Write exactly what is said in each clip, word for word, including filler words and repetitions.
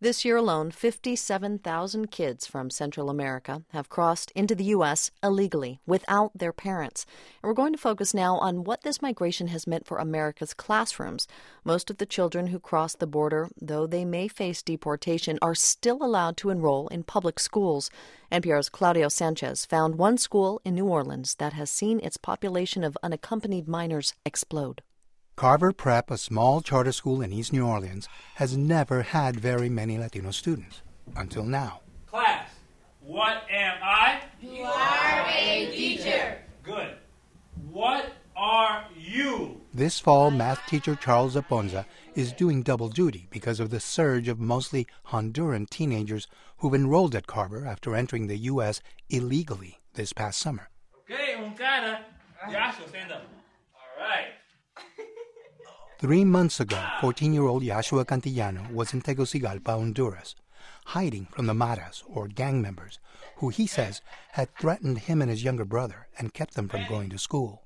This year alone, fifty-seven thousand kids from Central America have crossed into the U S illegally, without their parents. And we're going to focus now on what this migration has meant for America's classrooms. Most of the children who cross the border, though they may face deportation, are still allowed to enroll in public schools. N P R's Claudio Sanchez found one school in New Orleans that has seen its population of unaccompanied minors explode. Carver Prep, a small charter school in East New Orleans, has never had very many Latino students, until now. Class, what am I? You are a teacher. Good. What are you? This fall, math teacher Charles Aponza is doing double duty because of the surge of mostly Honduran teenagers who've enrolled at Carver after entering the U S illegally this past summer. Okay, un cara. Yasho, stand up. All right. Three months ago, fourteen-year-old Yashua Cantillano was in Tegucigalpa, Honduras, hiding from the Maras, or gang members, who he says had threatened him and his younger brother and kept them from going to school.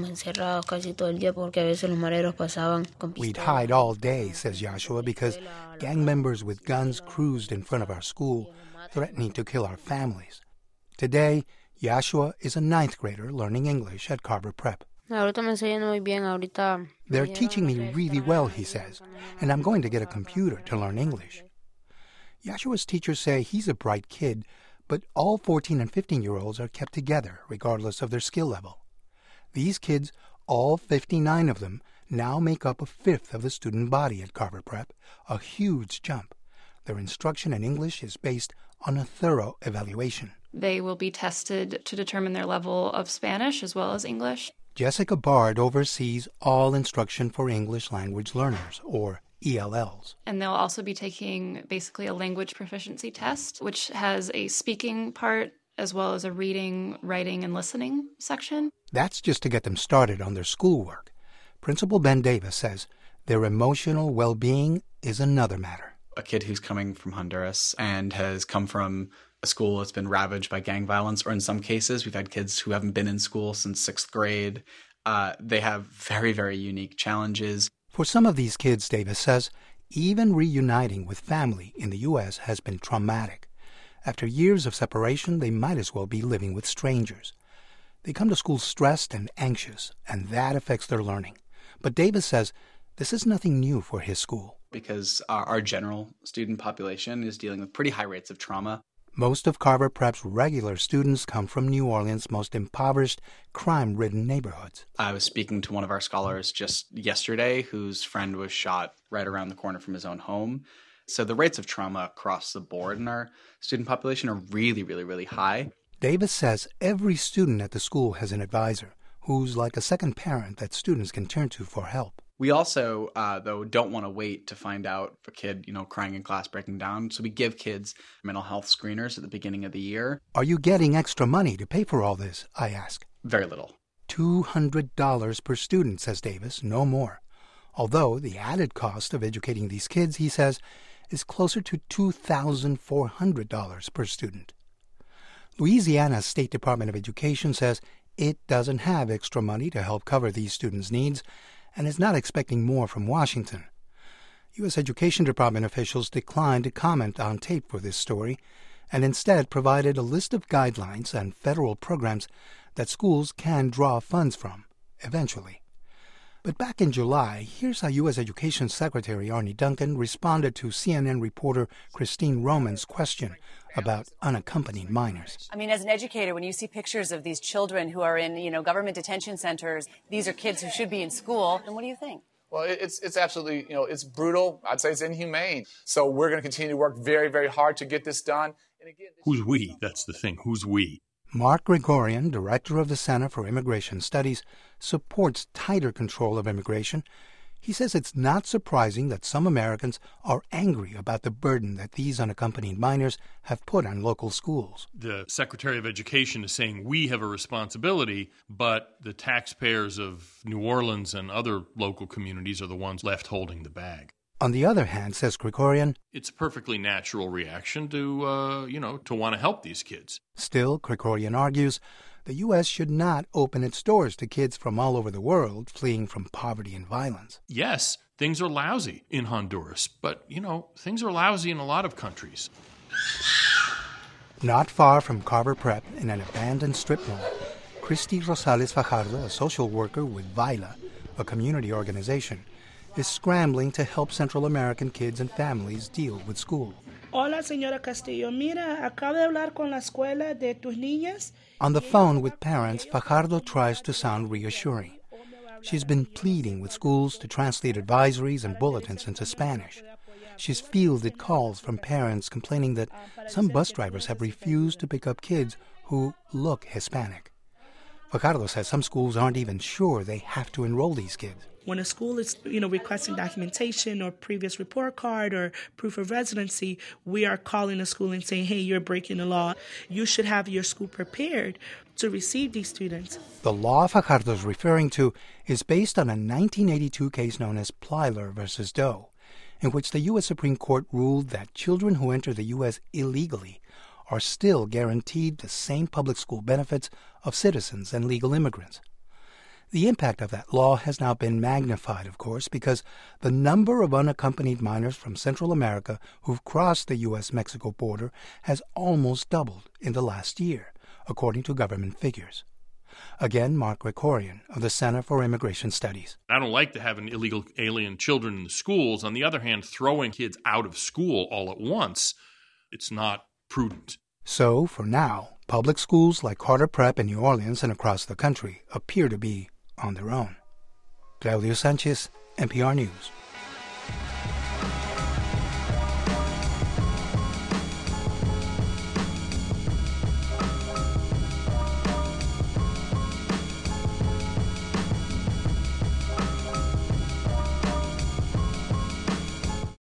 We'd hide all day, says Yashua, because gang members with guns cruised in front of our school, threatening to kill our families. Today, Yashua is a ninth grader learning English at Carver Prep. They're teaching me really well, he says, and I'm going to get a computer to learn English. Yashua's teachers say he's a bright kid, but all fourteen and fifteen-year-olds are kept together, regardless of their skill level. These kids, all fifty-nine of them, now make up a fifth of the student body at Carver Prep, a huge jump. Their instruction in English is based on a thorough evaluation. They will be tested to determine their level of Spanish as well as English. Jessica Bard oversees all instruction for English language learners, or E L Ls. And they'll also be taking basically a language proficiency test, which has a speaking part as well as a reading, writing, and listening section. That's just to get them started on their schoolwork. Principal Ben Davis says their emotional well-being is another matter. A kid who's coming from Honduras and has come from a school that's been ravaged by gang violence, or in some cases, we've had kids who haven't been in school since sixth grade. Uh, they have very, very unique challenges. For some of these kids, Davis says, even reuniting with family in the U S has been traumatic. After years of separation, they might as well be living with strangers. They come to school stressed and anxious, and that affects their learning. But Davis says this is nothing new for his school. Because our, our general student population is dealing with pretty high rates of trauma. Most of Carver Prep's regular students come from New Orleans' most impoverished, crime-ridden neighborhoods. I was speaking to one of our scholars just yesterday whose friend was shot right around the corner from his own home. So the rates of trauma across the board in our student population are really, really, really high. Davis says every student at the school has an advisor who's like a second parent that students can turn to for help. We also, uh, though, don't want to wait to find out if a kid, you know, crying in class, breaking down. So we give kids mental health screeners at the beginning of the year. Are you getting extra money to pay for all this? I ask. Very little. two hundred dollars per student, says Davis, no more. Although the added cost of educating these kids, he says, is closer to two thousand four hundred dollars per student. Louisiana's State Department of Education says it doesn't have extra money to help cover these students' needs, and is not expecting more from Washington. U S Education Department officials declined to comment on tape for this story, and instead provided a list of guidelines and federal programs that schools can draw funds from, eventually. But back in July, here's how U S Education Secretary Arne Duncan responded to C N N reporter Christine Roman's question about unaccompanied minors. I mean, as an educator, when you see pictures of these children who are in, you know, government detention centers, these are kids who should be in school, and what do you think? Well, it's it's absolutely, you know, it's brutal. I'd say it's inhumane. So we're going to continue to work very, very hard to get this done. And again, this Who's we? That's the thing. Who's we? Mark Gregorian, director of the Center for Immigration Studies, supports tighter control of immigration. He says it's not surprising that some Americans are angry about the burden that these unaccompanied minors have put on local schools. The Secretary of Education is saying we have a responsibility, but the taxpayers of New Orleans and other local communities are the ones left holding the bag. On the other hand, says Krikorian, it's a perfectly natural reaction to, uh, you know, to want to help these kids. Still, Krikorian argues, the U S should not open its doors to kids from all over the world fleeing from poverty and violence. Yes, Things are lousy in Honduras, but, you know, things are lousy in a lot of countries. Not far from Carver Prep, in an abandoned strip mall, Christy Rosales Fajardo, a social worker with VILA, a community organization, is scrambling to help Central American kids and families deal with school. Hola, señora Castillo. Mira, acabo de hablar con la escuela de tus niñas. On the phone with parents, Fajardo tries to sound reassuring. She's been pleading with schools to translate advisories and bulletins into Spanish. She's fielded calls from parents complaining that some bus drivers have refused to pick up kids who look Hispanic. Fajardo says some schools aren't even sure they have to enroll these kids. When a school is, you know, requesting documentation or previous report card or proof of residency, we are calling the school and saying, hey, you're breaking the law. You should have your school prepared to receive these students. The law Fajardo is referring to is based on a nineteen eighty-two case known as Plyler versus Doe, in which the U S Supreme Court ruled that children who enter the U S illegally are still guaranteed the same public school benefits of citizens and legal immigrants. The impact of that law has now been magnified, of course, because the number of unaccompanied minors from Central America who've crossed the U S Mexico border has almost doubled in the last year, according to government figures. Again, Mark Krikorian of the Center for Immigration Studies. I don't like to have an illegal alien children in the schools. On the other hand, throwing kids out of school all at once, it's not prudent. So, for now, public schools like Carter Prep in New Orleans and across the country appear to be on their own. Claudio Sanchez, N P R News.